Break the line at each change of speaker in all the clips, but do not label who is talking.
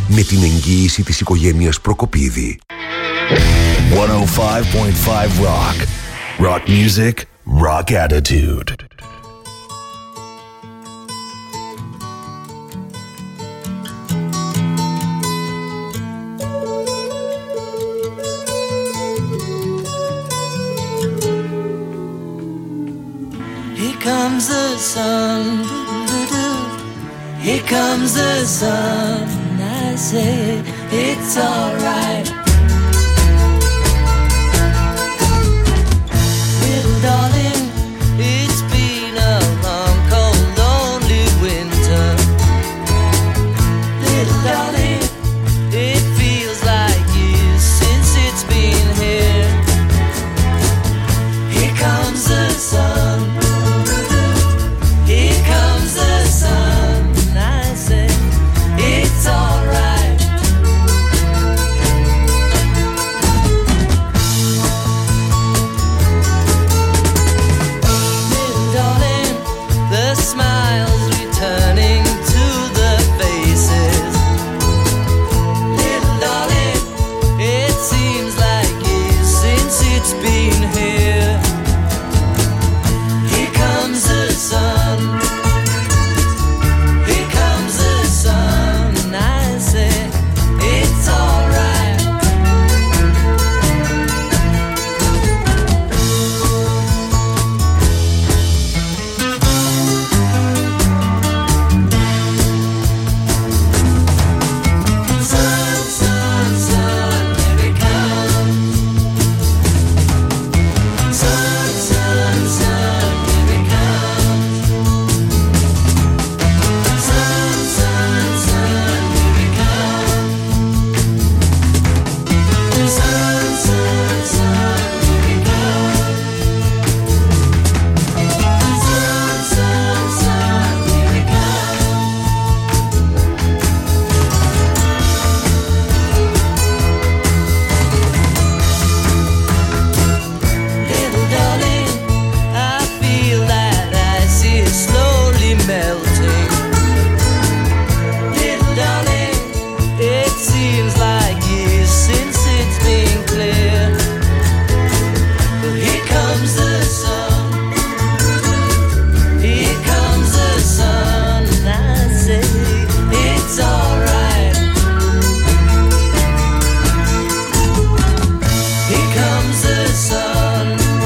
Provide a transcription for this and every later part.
με την εγγύηση της οικογένειας Προκοπίδη.
105.5 Rock. Rock music, rock attitude.
Here comes the sun, here comes the sun. I say it's alright. Little darling, it's been a long, cold, lonely winter. Little darling, it feels like years since it's been here. Here comes the sun. Here comes the sun, I say it's alright. Little darling, the smiles returning to the faces. Little darling, it seems like years since it's been here. Here comes the sun. Here comes the sun, I say it's alright. Sun, sun, sun, here it comes. Sun, sun, sun, here it comes. Sun, sun, sun, here it comes. Sun, sun, sun, here it comes. Sun, sun, sun, here it comes. Little darling, I feel that ice is slowly melting. Little darling, it seems like years since it's been clear. But here comes the sun. Here comes the sun, I say it's alright. Here comes the sun.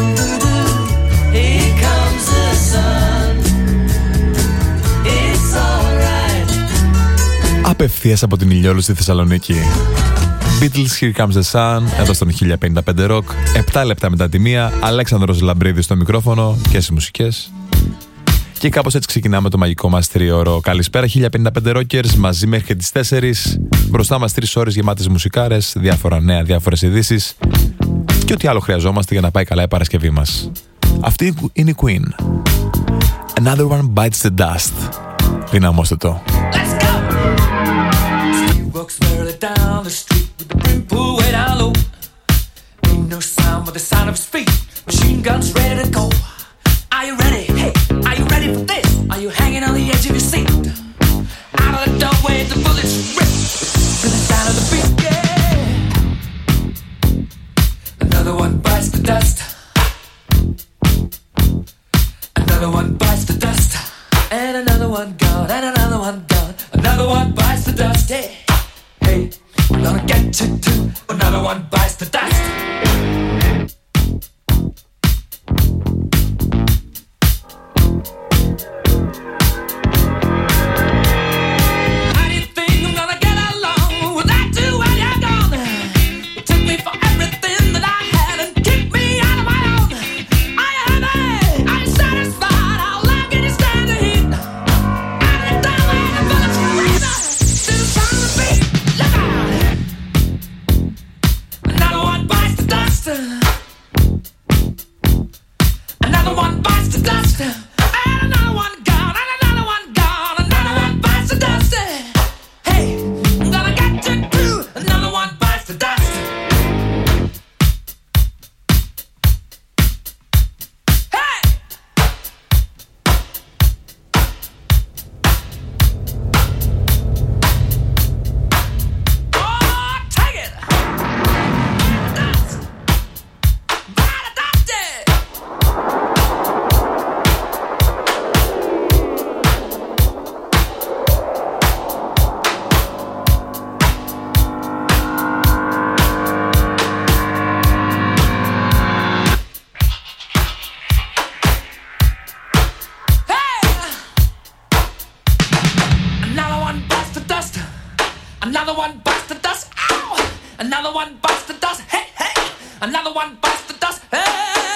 Here comes the sun. It's alright.
Απευθείας από την Ηλιόλου στη Θεσσαλονίκη. Beatles, Here Comes the Sun, εδώ στον 1055 Rock. 7 λεπτά μετά τη μία, Αλέξανδρος Λαμπρίδης στο μικρόφωνο και στις μουσικές. Και κάπως έτσι ξεκινάμε το μαγικό μας τριώρο. Καλησπέρα 1055 Rockers, μαζί μέχρι και τις 4. Μπροστά μας 3 ώρες γεμάτες μουσικάρες, διάφορα νέα, διάφορες ειδήσεις και ό,τι άλλο χρειαζόμαστε για να πάει καλά η Παρασκευή μας. Αυτή είναι η Queen. Another one bites the dust. Δυναμώστε το.
Walks merrily down the street with the brim pulled way down low. Ain't no sound but the sound of his feet. Machine guns ready to go. Are you ready? Hey, are you ready for this? Are you hanging on the edge of your seat? Out of the doorway, the bullets rip to the sound of the beat. Yeah. Another one bites the dust. Another one bites the dust. And another one gone. And another one gone. Another one bites the dust. Hey. Hey, we're gonna get you too. Another one bites the dust. How do you think I'm gonna get along without you when you're gone? You took me for everything that I had and kicked me out of my own. Are you happy? Are you satisfied? How long can you stand the heat? Out of the doorway, the bullets rip to the sound of the beat. Look out! Another one bites the dust. Ow! Another one bites the dust. Hey, hey! Another one bites the dust. Hey!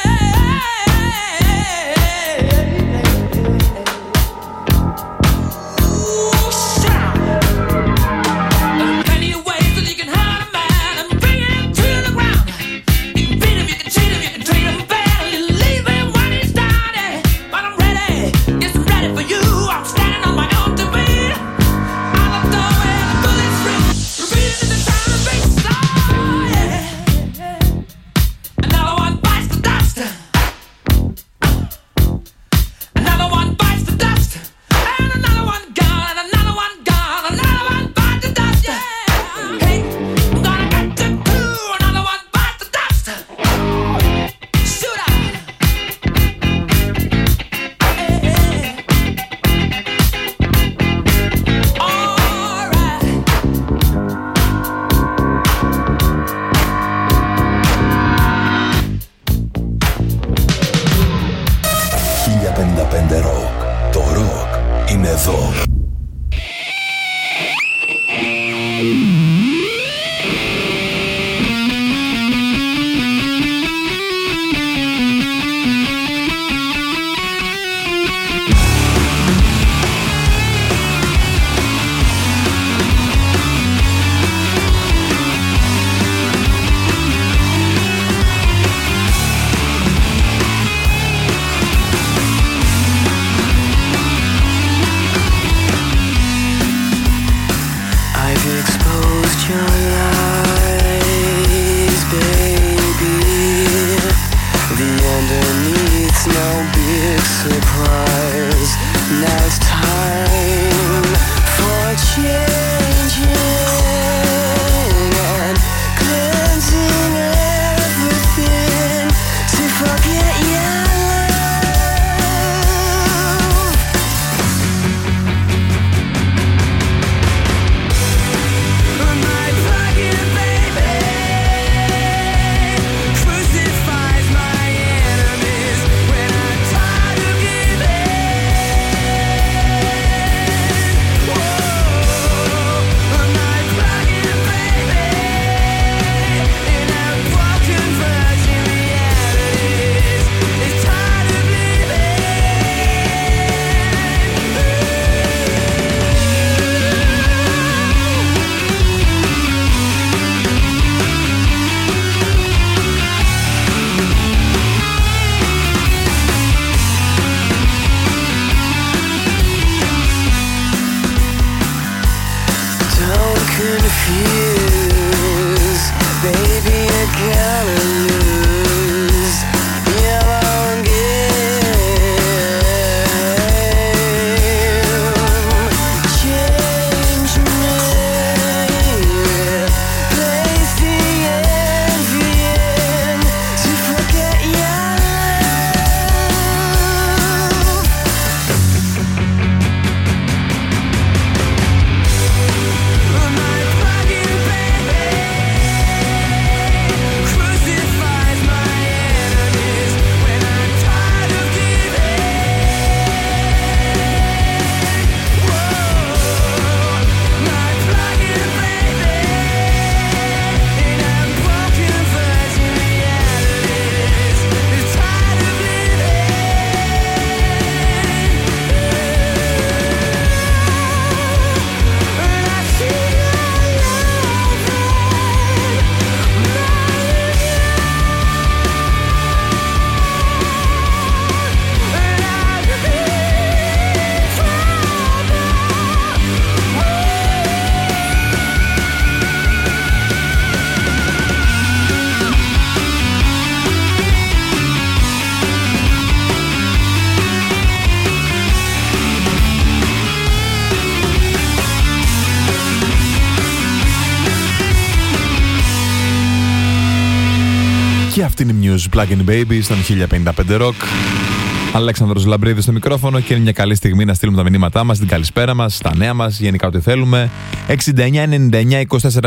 Και αυτή είναι η Muse Plug-in Baby στον 1055 Rock. Αλέξανδρος Λαμπρίδης στο μικρόφωνο και είναι μια καλή στιγμή να στείλουμε τα μηνύματά μας, την καλησπέρα μας, τα νέα μας, γενικά ό,τι θέλουμε. 69-99-24-1055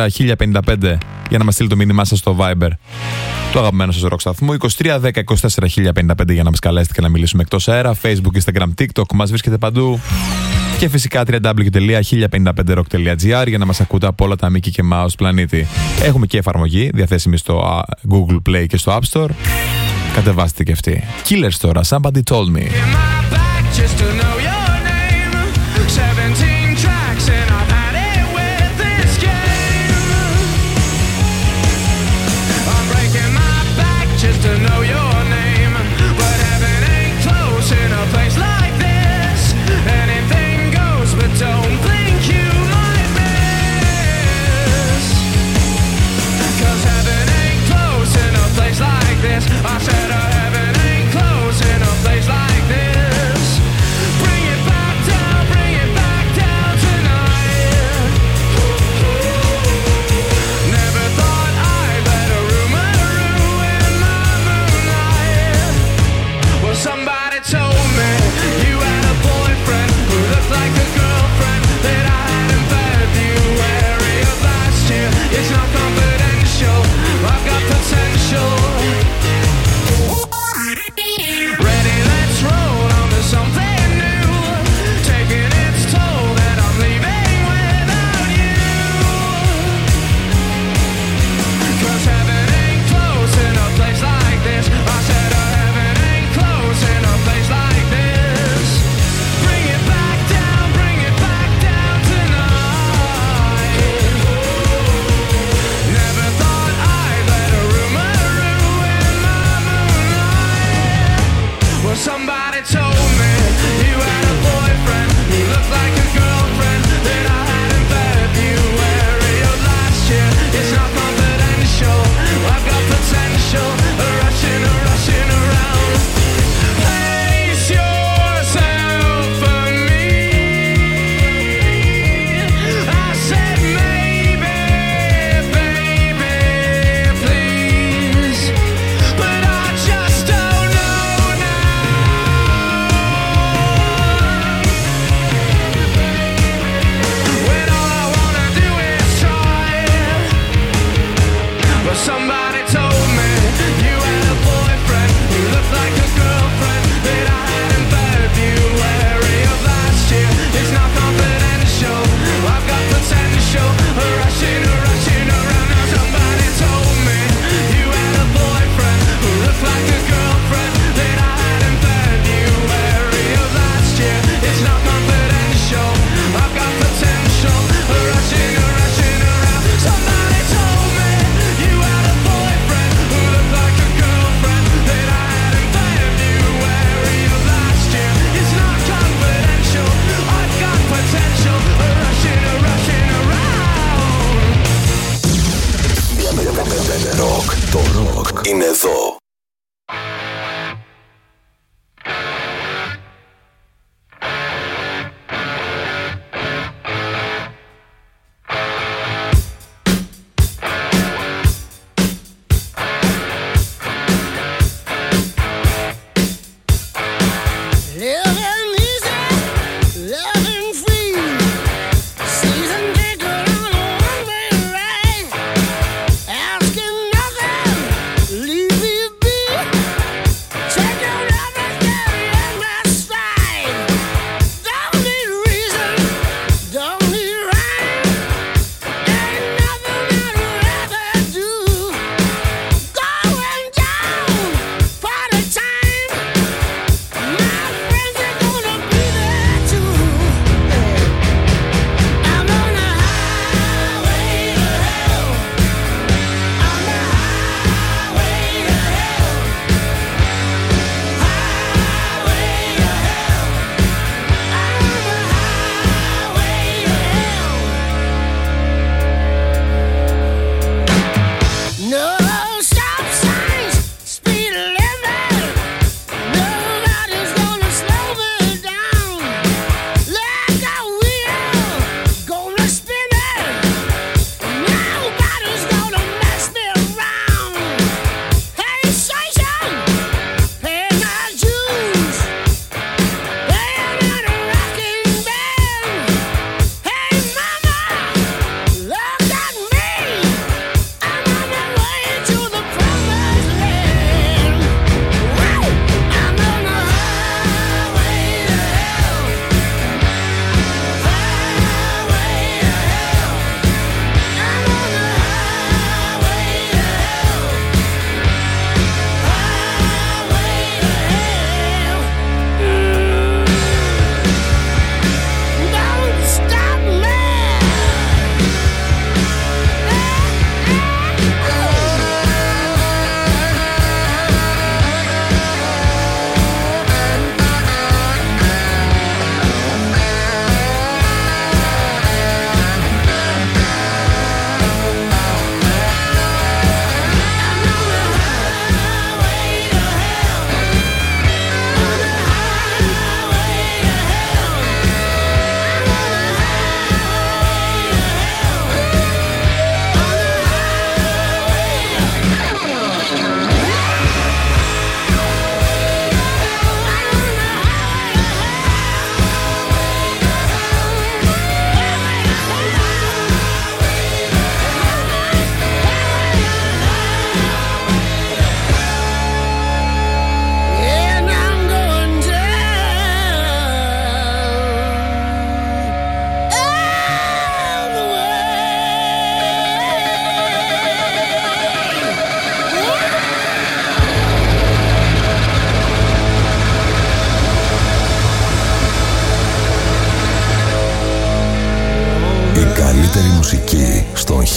για να μας στείλει το μήνυμά σας στο Viber. Το αγαπημένο σας ροκ σταθμού. 23-10-24-1055 για να μας καλέσετε και να μιλήσουμε εκτός αέρα. Facebook, Instagram, TikTok, μας βρίσκεται παντού. Και φυσικά www.1055rock.gr για να μας ακούτε από όλα τα Mickey και Mouse πλανήτη. Έχουμε και εφαρμογή διαθέσιμη στο Google Play και στο App Store. Κατεβάστε και αυτή. Killers τώρα, Somebody Told Me.
I said heaven ain't close in a place like this. Bring it back down tonight. Never thought I'd let a rumor ruin my moonlight. Well, somebody told me you had a boyfriend who looked like a girlfriend that I had in February of last year. It's not confidential, I've got potential. Ready, let's roll on to something new. Taking its toll that I'm leaving without you. 'Cause heaven ain't close in a place like this. I said heaven ain't close in a place like this. Bring it back down tonight. Never thought I'd let a rumor ruin my moonlight. Well, somebody told me you had a boyfriend who looked like a girlfriend that I had in February of last year. It's not confidential, I've got potential, rushing around. Place yourself for me. I said maybe, baby, please, but I just don't know now. When all I wanna do is try. But somebody told me you had a boyfriend who looked like a girlfriend that I had in February of last year. It's not confidential, I've got potential, rushing around. Now somebody told me you had a boyfriend who looked like a girlfriend that I had in February of last year. It's not confidential, I've got potential, rushing around. Somebody told me you had a boyfriend who looked like a girlfriend that I had in February of last year. It's not confidential, I've got potential, rushing around.
Rock, το rock είναι εδώ.
Living easy, loving free, season ticket on a one-way ride, asking nothing, leave me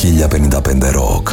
1055 Rock.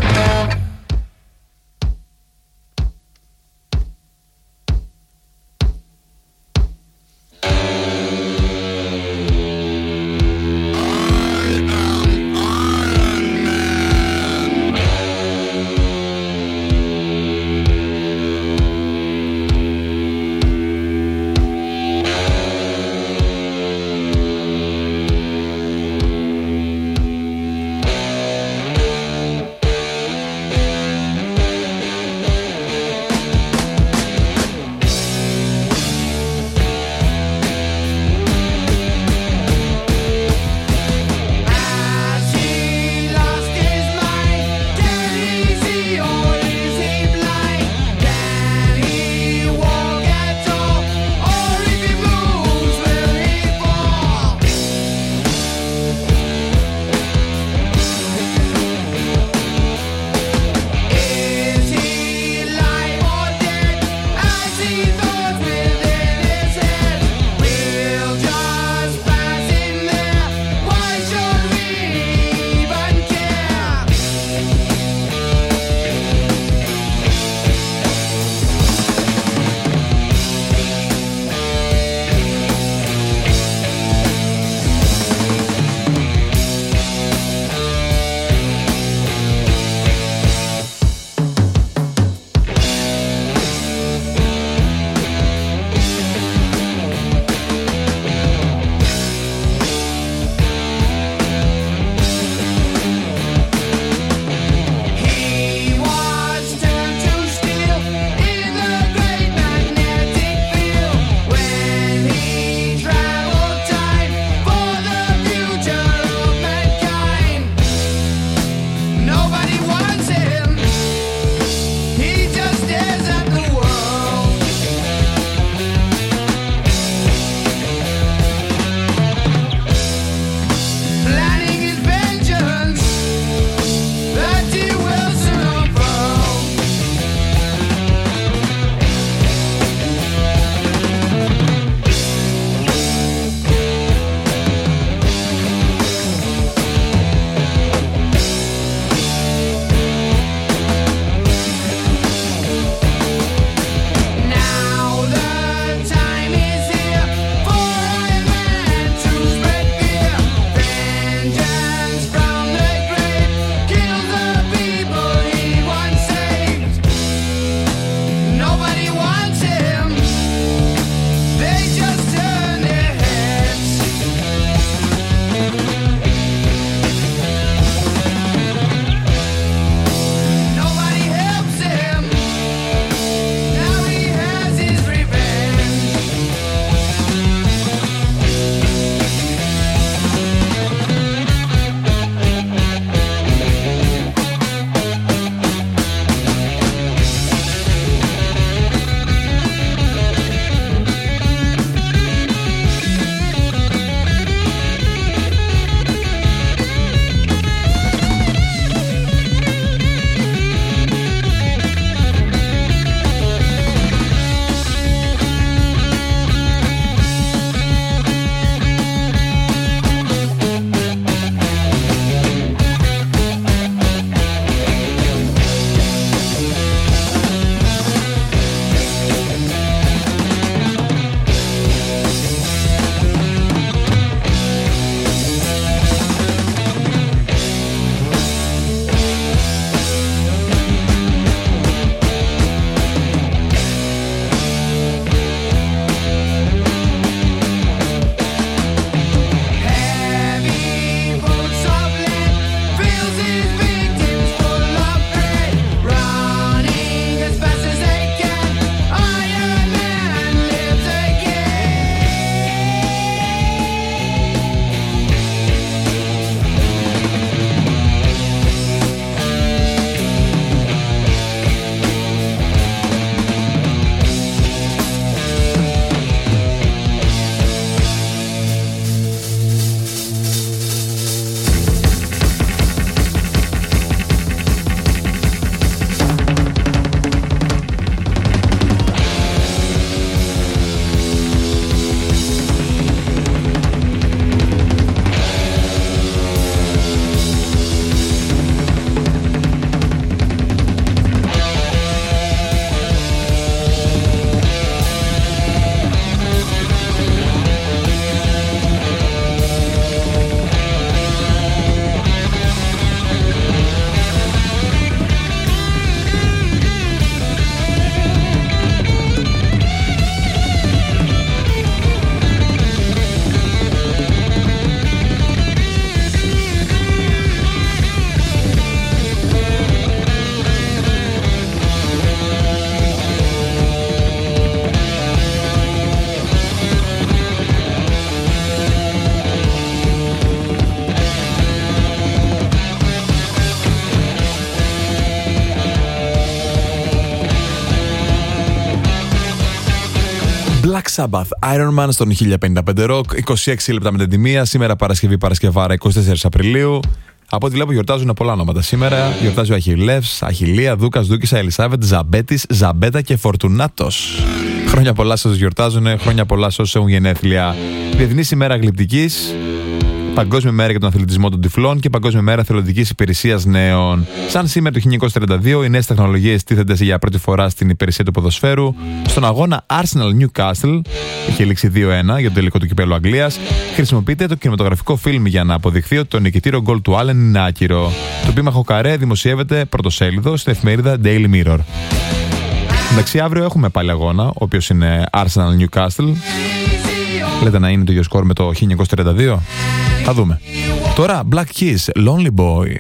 Black Sabbath, Iron Man στον 1055 Rock, 26 λεπτά με την τιμία. Σήμερα Παρασκευάρα 24 Απριλίου. Από ό,τι βλέπω γιορτάζουν πολλά ονόματα σήμερα. Γιορτάζει ο Αχιλλεύς, Αχιλλία, Δούκας, Δούκισσα, Ελισάβετ, Ζαμπέτης, Ζαμπέτα και Φορτουνάτος. Χρόνια πολλά σε όσους γιορτάζουν, χρόνια πολλά σε όσους έχουν γενέθλια. Διεθνής ημέρα γλυπτικής, Παγκόσμια μέρα για τον αθλητισμό των τυφλών και Παγκόσμια μέρα θελοντικής υπηρεσίας νέων. Σαν σήμερα το 1932, οι νέες τεχνολογίες τίθενται για πρώτη φορά στην υπηρεσία του ποδοσφαίρου. Στον αγώνα Arsenal Newcastle, είχε λήξει 2-1 για το τελικό του κυπέλλου Αγγλίας, χρησιμοποιείται το κινηματογραφικό φιλμ για να αποδειχθεί ότι το νικητήριο γκολ του Άλεν είναι άκυρο. Το επίμαχο καρέ δημοσιεύεται πρωτοσέλιδο στην εφημερίδα Daily Mirror. Εντάξει, αύριο έχουμε πάλι αγώνα, ο οποίος είναι Arsenal Newcastle. Λέτε να είναι το ίδιο σκορ με το 1932. Θα δούμε. Τώρα Black Keys, Lonely Boy.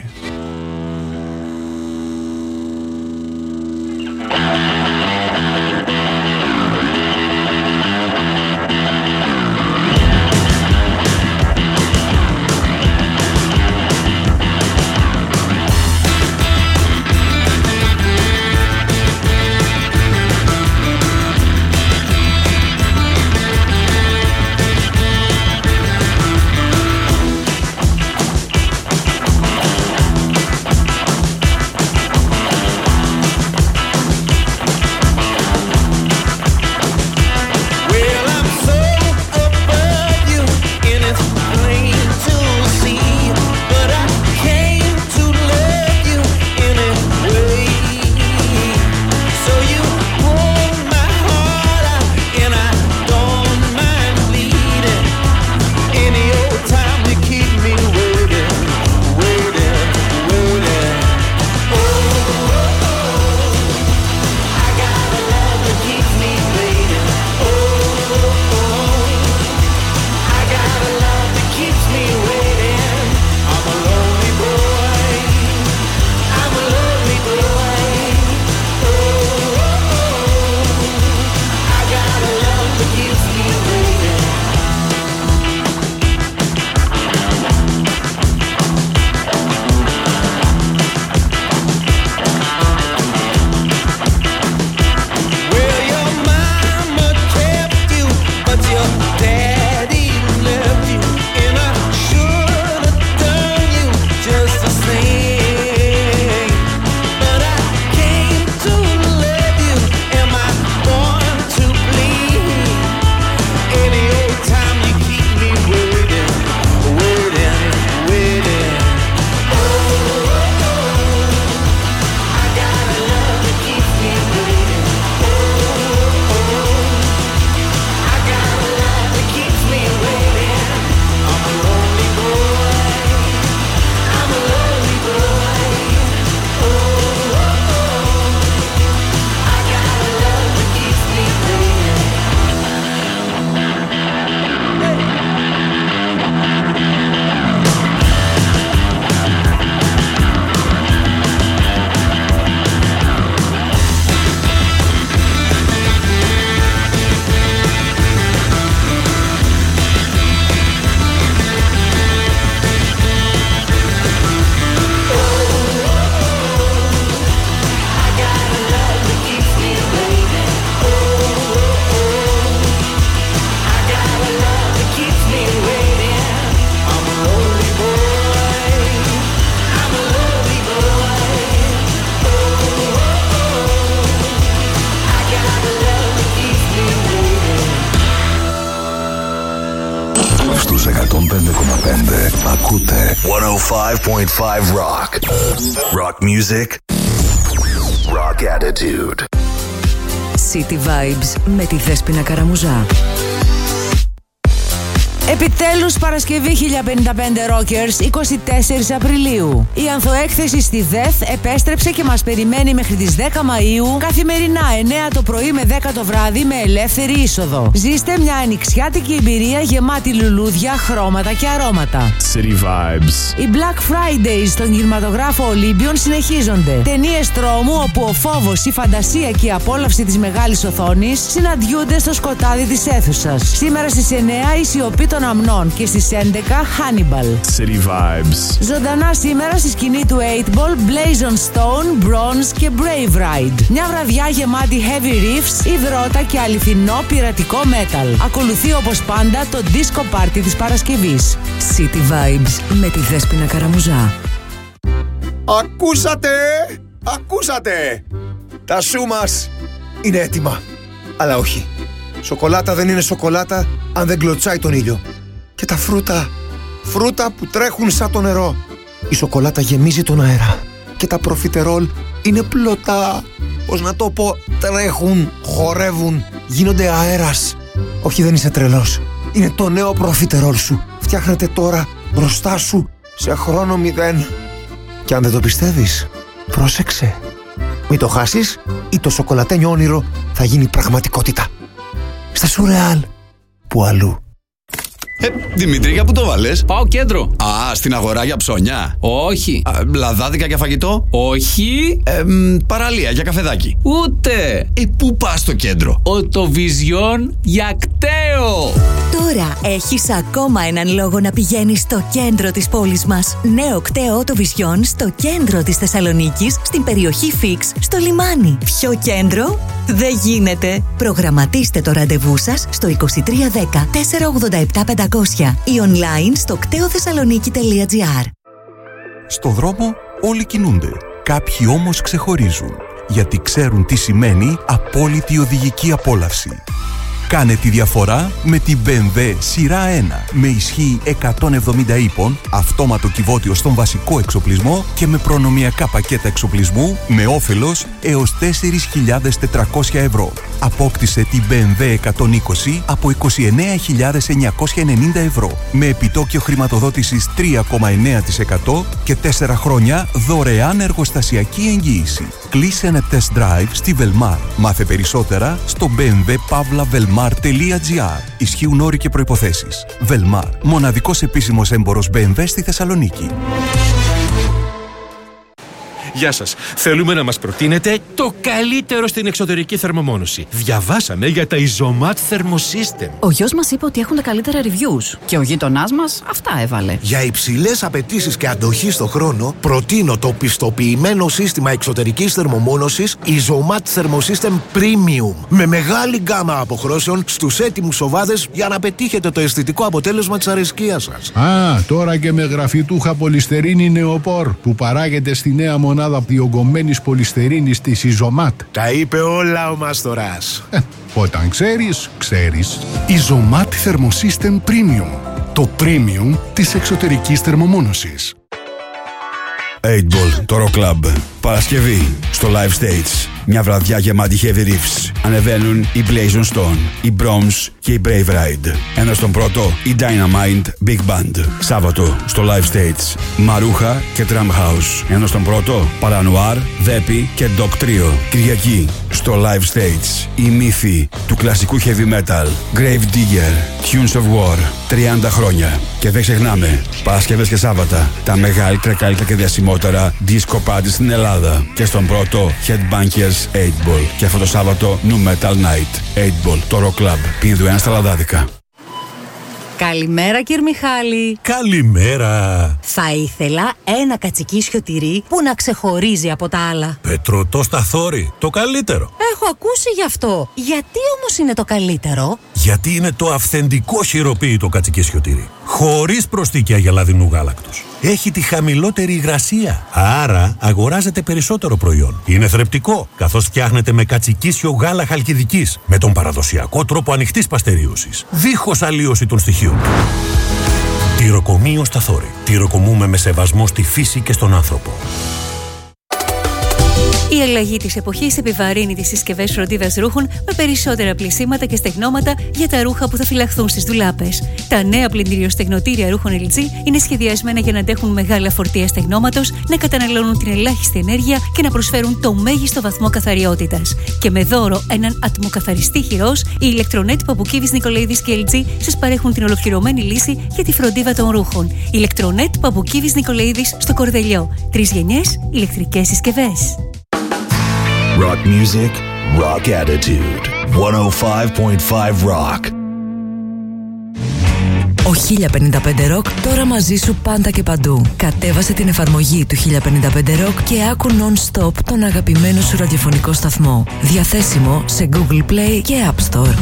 Ακούτε 105.5 Rock. Rock music. Rock attitude.
City Vibes με τη Δέσποινα Καραμουζά. Επιτέλους Παρασκευή 1055 Rockers, 24 Απριλίου. Η ανθοέκθεση στη ΔΕΘ επέστρεψε και μας περιμένει μέχρι τις 10 Μαΐου καθημερινά 9 το πρωί με 10 το βράδυ με ελεύθερη είσοδο. Ζήστε μια ανοιξιάτικη εμπειρία γεμάτη λουλούδια, χρώματα και αρώματα.
City Vibes.
Οι Black Fridays στον κινηματογράφο Ολύμπιον συνεχίζονται. Ταινίες τρόμου όπου ο φόβος, η φαντασία και η απόλαυση της μεγάλης οθόνης συναντιούνται στο σκοτάδι της αίθουσας. Σήμερα στις 9 η σιωπή των των Αμνών και στις 11 Hannibal.
City Vibes.
Ζωντανά σήμερα στη σκηνή του 8-Ball Blazon Stone, Bronze και Brave Ride. Μια βραδιά γεμάτη heavy riffs, υδρότα και αληθινό πειρατικό metal. Ακολουθεί όπως πάντα το disco party της Παρασκευής.
City Vibes με τη Δέσποινα Καραμουζά.
Ακούσατε! Τα σου μας είναι έτοιμα. Αλλά όχι. Σοκολάτα δεν είναι σοκολάτα αν δεν κλωτσάει τον ήλιο. Και τα φρούτα που τρέχουν σαν το νερό. Η σοκολάτα γεμίζει τον αέρα. Και τα προφιτερόλ είναι πλωτά. Πώς να το πω, τρέχουν, χορεύουν, γίνονται αέρας. Όχι, δεν είσαι τρελός. Είναι το νέο προφιτερόλ σου. Φτιάχνεται τώρα μπροστά σου σε χρόνο 0. Και αν δεν το πιστεύεις, πρόσεξε. Μην το χάσεις ή το σοκολατένιο όνειρο θα γίνει πραγματικότητα. Στα Σουρεάλ, που αλλού.
Δημήτρη, για πού το βάλες?
Πάω κέντρο.
Α, στην αγορά για ψώνια.
Όχι.
Λαδάδικα για φαγητό.
Όχι.
Παραλία για καφεδάκι.
Ούτε.
Πού πας στο κέντρο?
Οτοβιζιόν για κταίο.
Τώρα έχεις ακόμα έναν λόγο να πηγαίνεις στο κέντρο της πόλης μας. Νέο κταίο Οτοβιζιόν στο κέντρο της Θεσσαλονίκης, στην περιοχή Φίξ, στο λιμάνι. Πιο κέντρο δεν γίνεται. Προγραμματίστε το ραντεβού σας στο 2310 487 500 ή online στο κτεοθεσσαλονίκη.gr.
Στο δρόμο όλοι κινούνται. Κάποιοι όμως ξεχωρίζουν, γιατί ξέρουν τι σημαίνει απόλυτη οδηγική απόλαυση. Κάνε τη διαφορά με την BMW σειρά 1 με ισχύ 170 ύπων, αυτόματο κυβότιο στον βασικό εξοπλισμό και με προνομιακά πακέτα εξοπλισμού με όφελος έως 4.400 ευρώ. Απόκτησε την BMW 120 από 29.990 ευρώ με επιτόκιο χρηματοδότησης 3,9% και 4 χρόνια δωρεάν εργοστασιακή εγγύηση. Κλείσε ένα test drive στη Velmar. Μάθε περισσότερα στο bmwpavlavelmar.gr. Ισχύουν όροι και προϋποθέσεις. Velmar, μοναδικός επίσημος έμπορος BMW στη Θεσσαλονίκη.
Γεια σας. Θέλουμε να μας προτείνετε το καλύτερο στην εξωτερική θερμομόνωση. Διαβάσαμε για τα Isomat Thermosystem.
Ο γιος μας είπε ότι έχουν τα καλύτερα reviews και ο γείτονάς μας αυτά έβαλε.
Για υψηλές απαιτήσεις και αντοχή στο χρόνο, προτείνω το πιστοποιημένο σύστημα εξωτερικής θερμομόνωσης Isomat Thermosystem Premium. Με μεγάλη γκάμα αποχρώσεων στους έτοιμους οβάδες για να πετύχετε το αισθητικό αποτέλεσμα της αρεσκίας σας.
Α, τώρα και με γραφιτούχα πολυστερίνη νεοπόρ που παράγεται στη νέα μονάδα διογκωμένης πολυστερίνης της Isomat.
Τα είπε όλα ο Μαστοράς.
Όταν ξέρεις, ξέρεις. Isomat Thermosystem Premium. Το premium της εξωτερικής θερμομόνωσης.
8-Ball, το Rock Club. Παρασκευή, στο Live Stage. Μια βραδιά γεμάτη heavy riffs. Ανεβαίνουν οι Blazon Stone, οι Bronze και οι Brave Ride. Ένα στον πρώτο, η Dynamite Big Band. Σάββατο, στο Live Stage. Μαρούχα και Tram House. Ένα στον πρώτο, Paranoir, Vepi και Dog Trio. Κυριακή, στο Live Stage. Οι μύθοι του κλασικού heavy metal. Grave Digger, Tunes of War. 30 χρόνια. Και δεν ξεχνάμε, Παρασκευές και Σάββατα, τα μεγαλύτερα, καλύτερα και διασημότερα disco party στην Ελλάδα. Και στον πρώτο, Headbangers 8-Ball. Και αυτό το Σάββατο, New Metal Night. 8-Ball, το Rock Club. Πίνδου 1 στα Λαδάδικα.
Καλημέρα, κύριε Μιχάλη.
Καλημέρα.
Θα ήθελα ένα κατσικίσιο τυρί που να ξεχωρίζει από τα άλλα.
Πετρωτό σταθόρι, το καλύτερο.
Έχω ακούσει γι' αυτό. Γιατί όμως είναι το καλύτερο?
Γιατί είναι το αυθεντικό χειροποίητο κατσικίσιο τυρί. Χωρίς προστίκια γελαδινού γάλακτος. Έχει τη χαμηλότερη υγρασία. Άρα αγοράζεται περισσότερο προϊόν. Είναι θρεπτικό, καθώς φτιάχνεται με κατσικίσιο γάλα χαλκιδικής. Με τον παραδοσιακό τρόπο ανοιχτής παστερίωσης. Δίχως αλλίωση των στοιχείων. Τυροκομείο Σταθόρι. Τυροκομούμε με σεβασμό στη φύση και στον άνθρωπο.
Η αλλαγή της εποχής επιβαρύνει τις συσκευές φροντίδας ρούχων με περισσότερα πλυσίματα και στεγνώματα για τα ρούχα που θα φυλαχθούν στις ντουλάπες. Τα νέα πλυντηριοστεγνοτήρια ρούχων LG είναι σχεδιασμένα για να αντέχουν μεγάλα φορτία στεγνώματος, να καταναλώνουν την ελάχιστη ενέργεια και να προσφέρουν το μέγιστο βαθμό καθαριότητας. Και με δώρο έναν ατμοκαθαριστή χειρός, οι ηλεκτρονέτ Παπουκίβης Νικολαίδης και LG σας παρέχουν την ολοκληρωμένη λύση για τη φροντίδα των ρούχων. Ηλεκτρονέτ Παπουκίβης Νικολαίδης στο Κορδελιό. 3 γενιές ηλεκτρικές συσκευές.
Rock music, rock attitude. 105.5 Rock.
Ο 1055 Rock τώρα μαζί σου πάντα και παντού. Κατέβασε την εφαρμογή του 1055 Rock και άκου non-stop τον αγαπημένο σου ραδιοφωνικό σταθμό. Διαθέσιμο σε Google Play και App Store.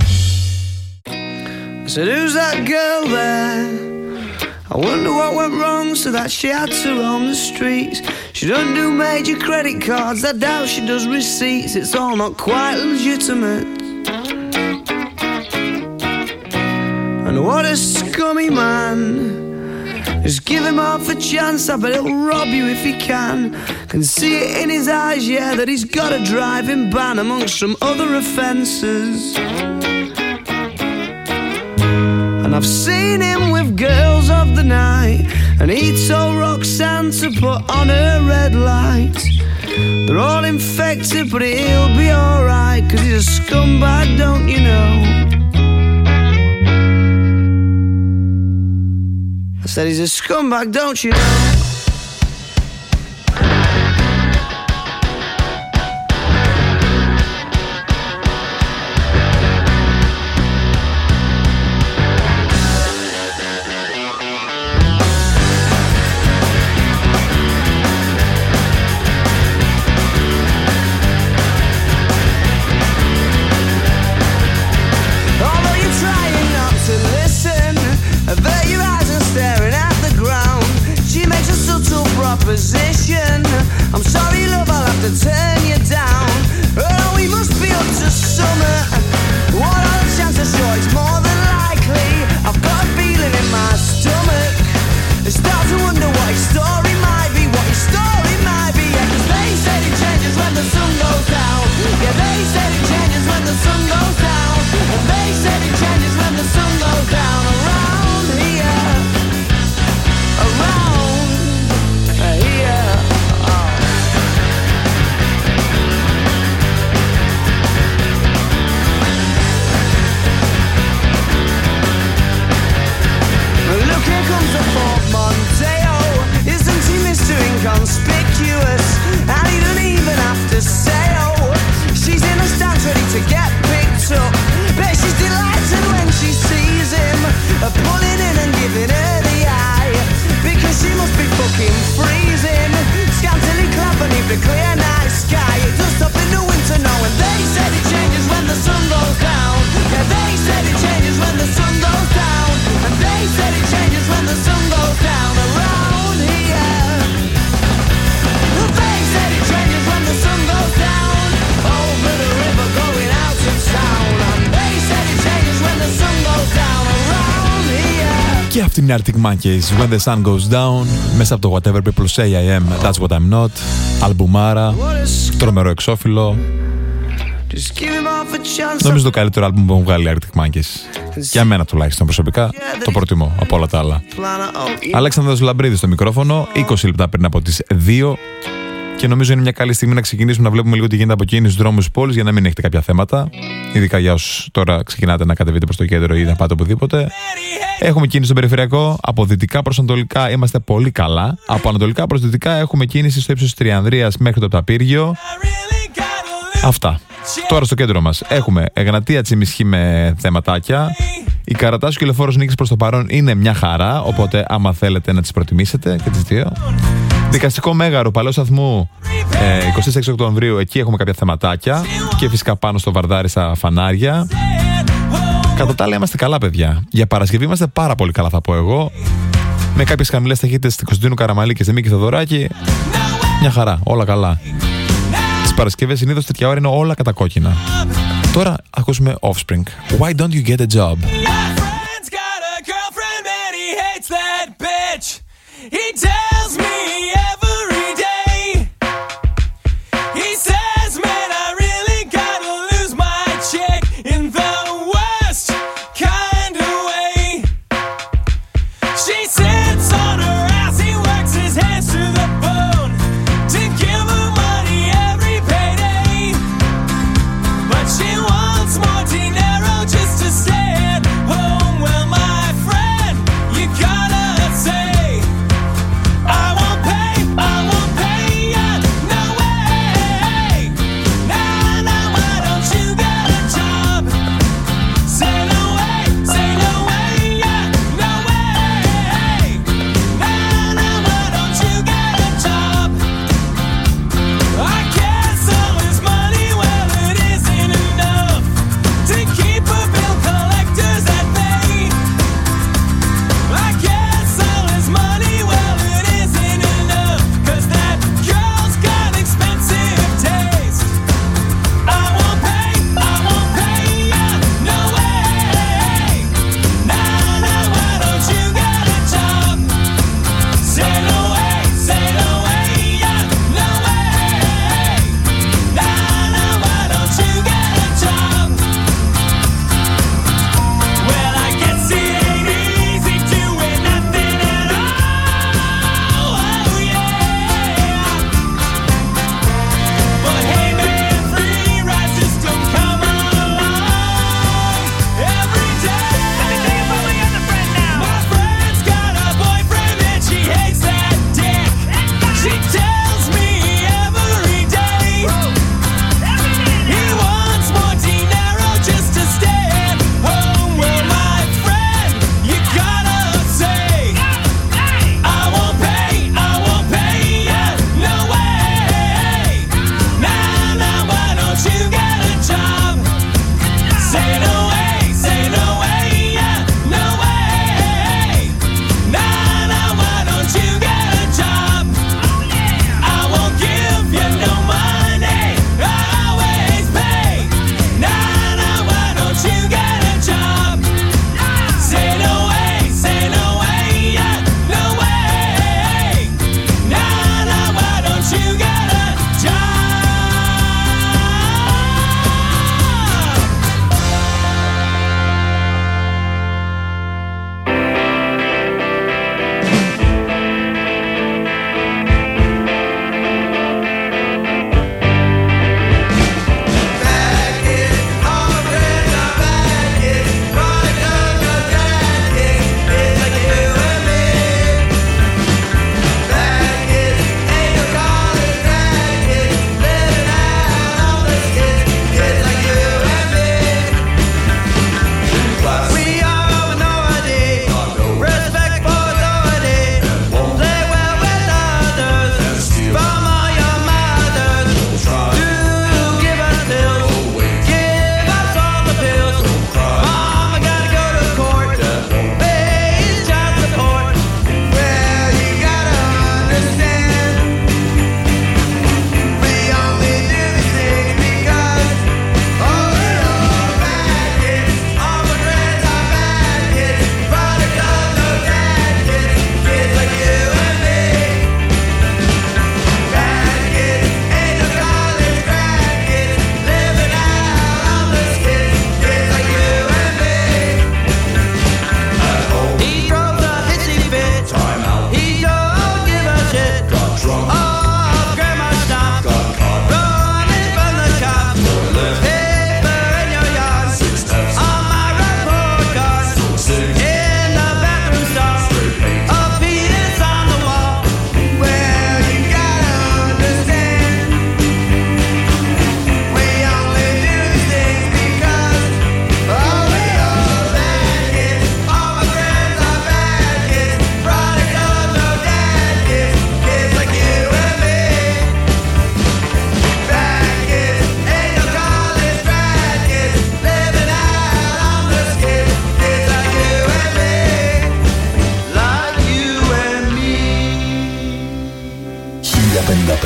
I said, who's that girl there? I wonder what went wrong so that she had to roam the streets. She don't do major credit cards, I doubt she does receipts. It's all not quite legitimate. And what a scummy man. Just give him half a chance, I bet he'll rob you if he can see it in his eyes, yeah, that he's got a driving ban amongst some other offences. And I've seen him with girls of the night, and he told Roxanne to put on her red lights. They're all infected, but he'll be alright, 'cause he's a scumbag, don't you know? I said he's a scumbag, don't you know? I'm sorry, love, I'll have to turn you down. Oh, we must be up to summer. What are the chances? Sure, it's more than likely. I've got a feeling in my stomach. I start to wonder what his story might be, what his story might be. Yeah, 'cause they said it changes when the sun goes down. Yeah, they said it changes when the sun goes down. And they said it changes when the sun goes down. Around here, around here. Look, here comes the portmanteau. Isn't he Mr. Inconspicuous? And he don't even have to say, oh, she's in the stands ready to get picked up. Bet she's delighted when she sees him, pulling in and giving her the eye, because she must be fucking freezing, scantily clad beneath the clear night sky. It does stop in the winter now, and they said it changes when the sun goes down. Yeah, they said it changes when the sun goes down. And they said it changes when the sun goes down around here. They said it changes when the sun goes down over the river going out of town. And they said it changes when the sun goes down around here.
Και αυτή είναι Arctic Monkeys, When the Sun Goes Down, μέσα από το Whatever People Say I Am, That's What I'm Not, αλμπουμάρα, τρομερό εξώφυλλο. Νομίζω το καλύτερο άλμπουμ που έχουν βγάλει οι Arctic Monkeys. Για μένα τουλάχιστον προσωπικά, το προτιμώ από όλα τα άλλα. Αλέξανδρος Λαμπρίδης στο μικρόφωνο, 20 λεπτά πριν από τις 2. Και νομίζω είναι μια καλή στιγμή να ξεκινήσουμε να βλέπουμε λίγο τι γίνεται από εκείνους τους δρόμους της πόλης, για να μην έχετε κάποια θέματα. Ειδικά για όσους τώρα ξεκινάτε να κατεβείτε προς το κέντρο ή να πάτε οπουδήποτε. Έχουμε κίνηση στο περιφερειακό. Από δυτικά προς ανατολικά είμαστε πολύ καλά. Από ανατολικά προς δυτικά έχουμε κίνηση στο ύψος της Τριανδρίας μέχρι το Ταπύργιο. Αυτά. Τώρα στο κέντρο μας έχουμε Εγνατία Τσιμισχή με θεματάκια. Η Καρατάσου και Λεωφόρος Νίκης προς το παρόν είναι μια χαρά, οπότε άμα θέλετε να τις προτιμήσετε και τις δύο. Δικαστικό Μέγαρο, Παλαιό Σταθμού, 26 Οκτωβρίου, εκεί έχουμε κάποια θεματάκια. Και φυσικά πάνω στο Βαρδάρι στα φανάρια. Κατά τα άλλα είμαστε καλά, παιδιά. Για Παρασκευή είμαστε πάρα πολύ καλά, θα πω εγώ. Με κάποιες χαμηλές ταχύτητες στην Κωνσταντίνου Καραμαλή και στη Μίκη Θεοδωράκη. Μια χαρά, όλα καλά. Τις Παρασκευές συνήθως τέτοια ώρα είναι όλα κατακόκκινα. Τώρα ακούσουμε Offspring. Why don't you get a job?
He tells me every day. He says, man, I really gotta lose my chick in the worst kind of way. She sits on her ass, he works his hands to the bone to give her money every payday. But she wants more dinero just to stay at home.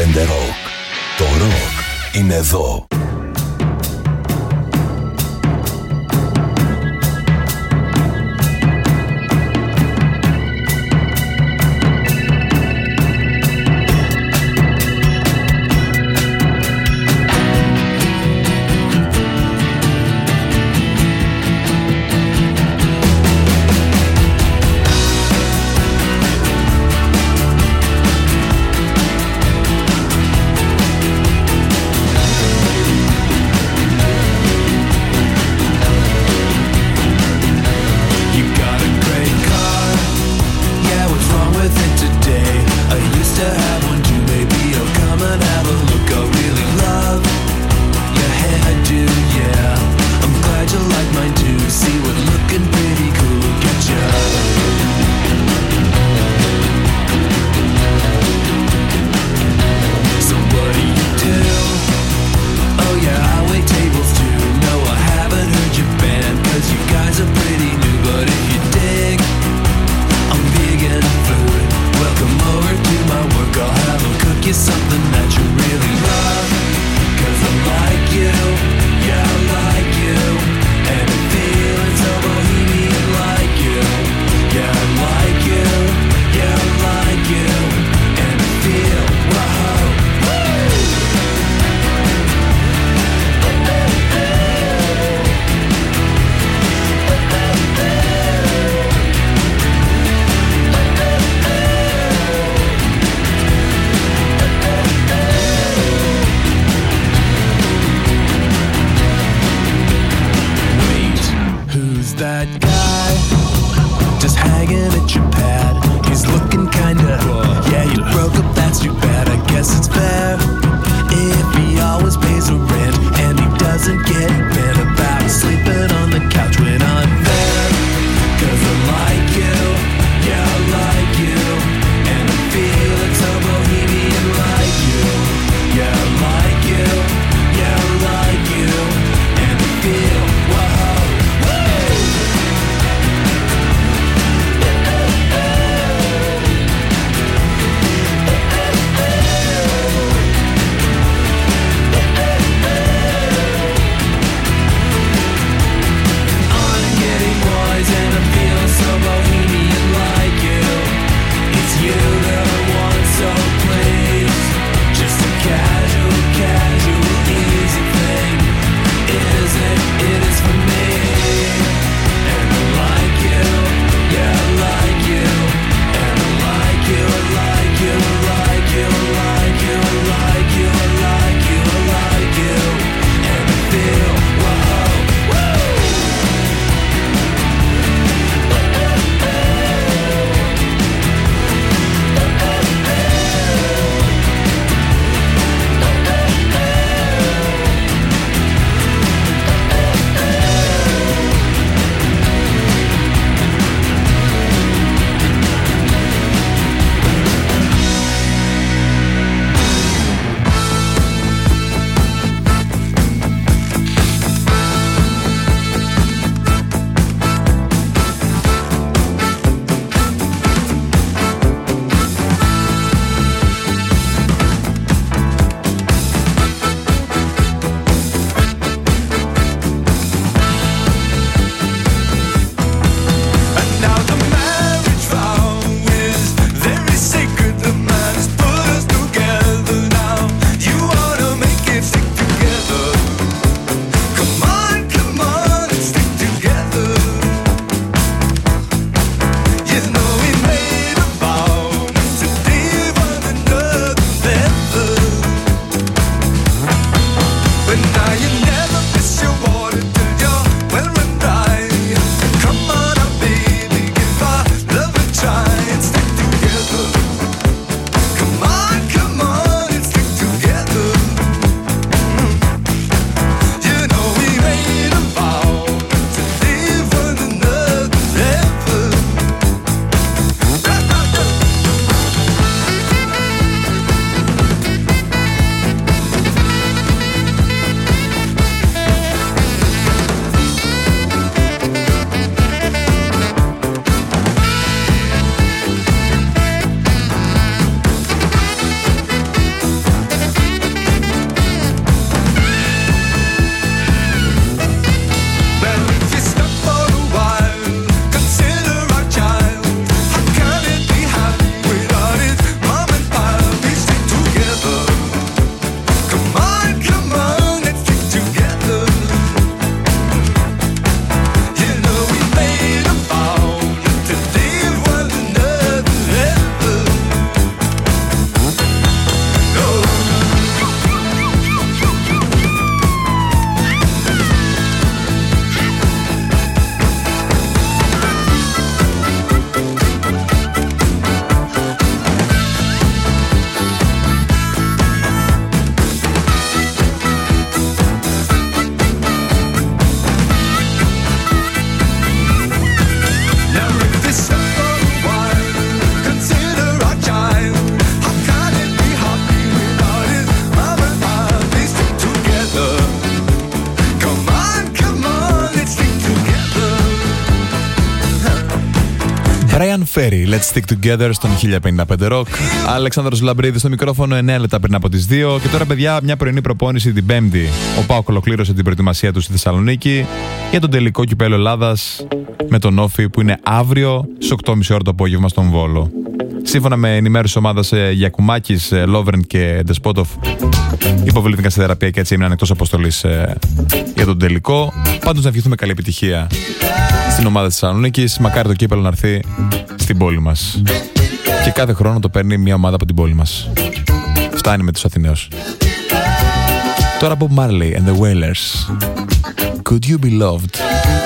Rock. Το ροκ είναι εδώ.
Brian Ferry, Let's Stick Together στον 1055 Rock. Αλεξάνδρος Λαμπρίδης στο μικρόφωνο 9 λεπτά πριν από τις 2. Και τώρα, παιδιά, μια πρωινή προπόνηση την Πέμπτη. Ο ΠΑΟΚ ολοκλήρωσε την προετοιμασία του στη Θεσσαλονίκη για τον τελικό κυπέλλο Ελλάδας με τον Όφη που είναι αύριο στις 8.30 ώρα το απόγευμα στον Βόλο. Σύμφωνα με ενημέρωση ομάδας, Γιακουμάκης, Λόβερν και Ντεσπότοφ υποβλήθηκαν σε θεραπεία και έτσι έμειναν εκτός αποστολής για τον τελικό. Πάντως να ευχηθούμε καλή επιτυχία στην ομάδα της Θεσσαλονίκης. Μακάρι το κύπελλο να έρθει στην πόλη μας. Και κάθε χρόνο το παίρνει μια ομάδα από την πόλη μας. Φτάνει με τους Αθηναίους. Τώρα Bob Marley and the Wailers. Could you be loved?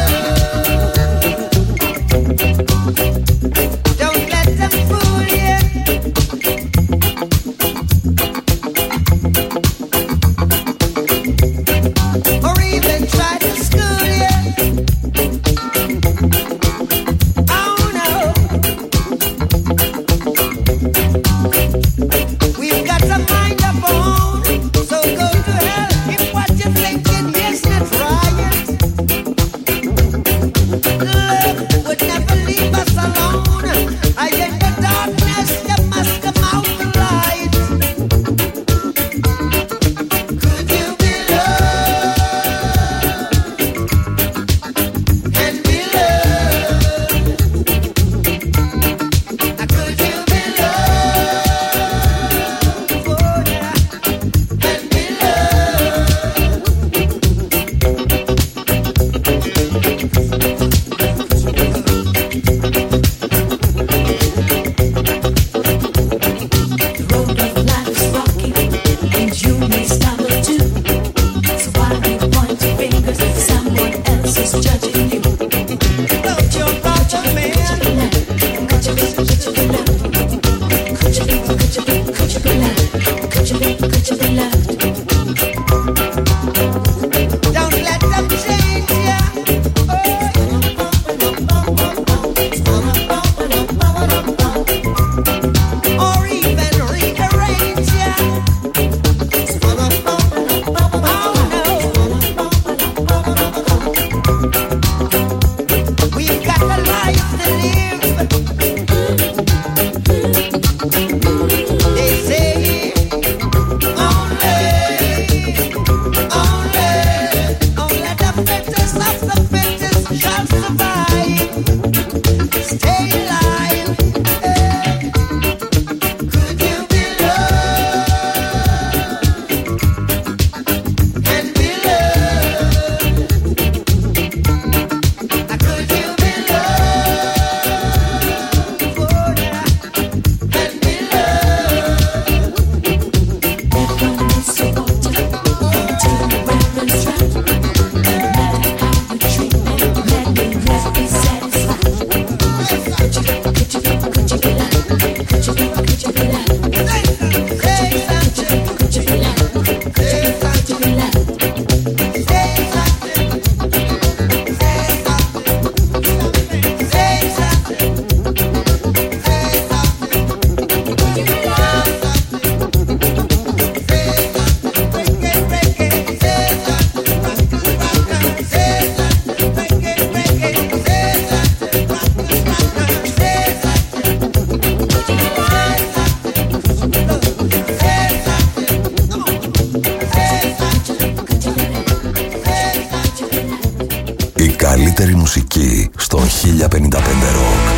Καλύτερη μουσική στο 1055 Rock.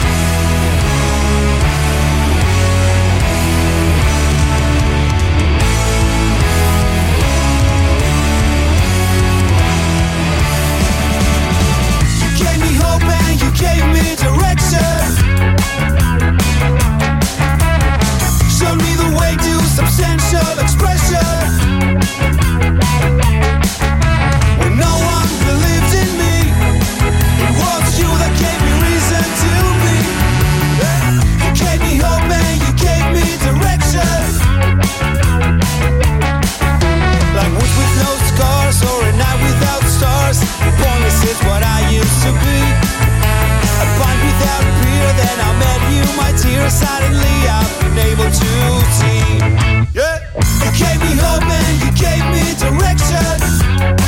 Suddenly I've been able to see. Yeah. You gave me hope and you gave me direction.